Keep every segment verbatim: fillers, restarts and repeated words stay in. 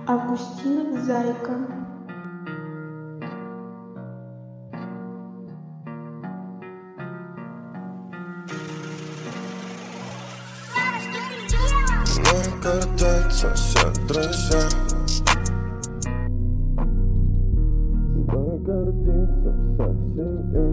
Августинов Зайка. Мной гордятся все друзья, мной гордится вся семья.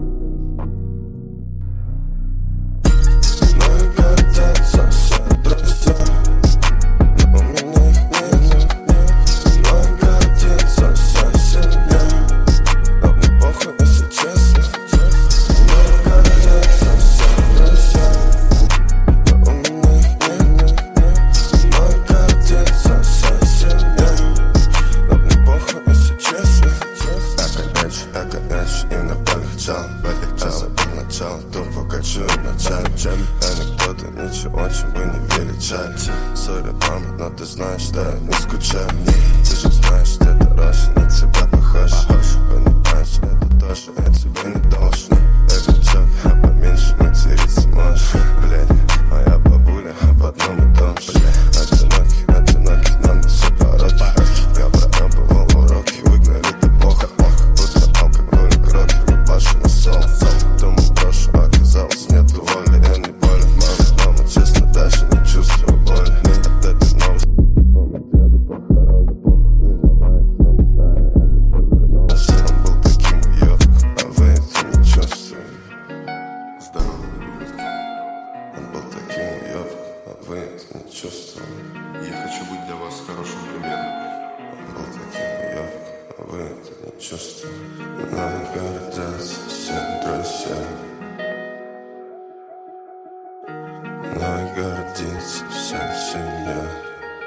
Мной гордятся все друзья, но у меня их нет. Мной гордится вся семья, но мне похуй, если честно. Мной гордятся все друзья, но у меня их нет. Мной гордится вся семья, но мне похуй, если честно. Эко-эч, эко-эч, им на полегчал, полегчал. Забыл начало, тупо качу в начале. Анекдоты ничего, чем бы не величали. Сори, мама, но ты знаешь, что я не скучаю. Ты же знаешь, ты дороже, на тебя похож. Понимаешь, это тоже, я тебе не должен. Эй, чё, а поменьше материться можешь. Блядь, моя бабуля об одном и том же. Одинокий, одинокий, нам на все пороки. Я проебывал уроки, выгнали ты плохо. Будто алкоголь, кроки, ебашу на сол. Думал, брошу, оказалось, нету воли. Я не болен, мама, мама, честно, даже не чувствую боли. От этой новости помню деда похороны. Похуй миновая, снова старая, я лишь вернулся. Он был таким уёбком, а вы это не чувствуете. Здорово, ублюдки. Он был таким уёбком, а вы это не чувствовали. Я хочу быть для вас хорошим примером. Он был таким уёбком, а вы это не чувствовали. Мной гордятся все друзья, мной гордится вся семья.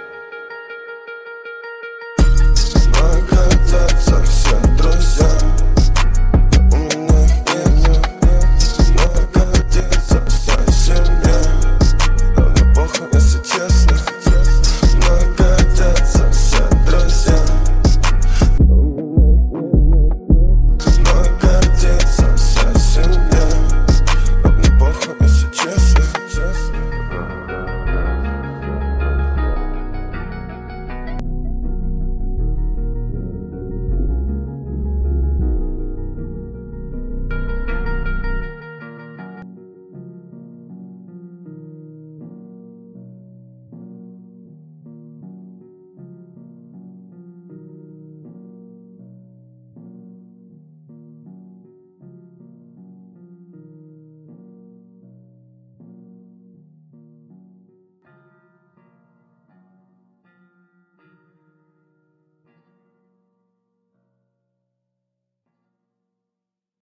Мной гордятся все друзья,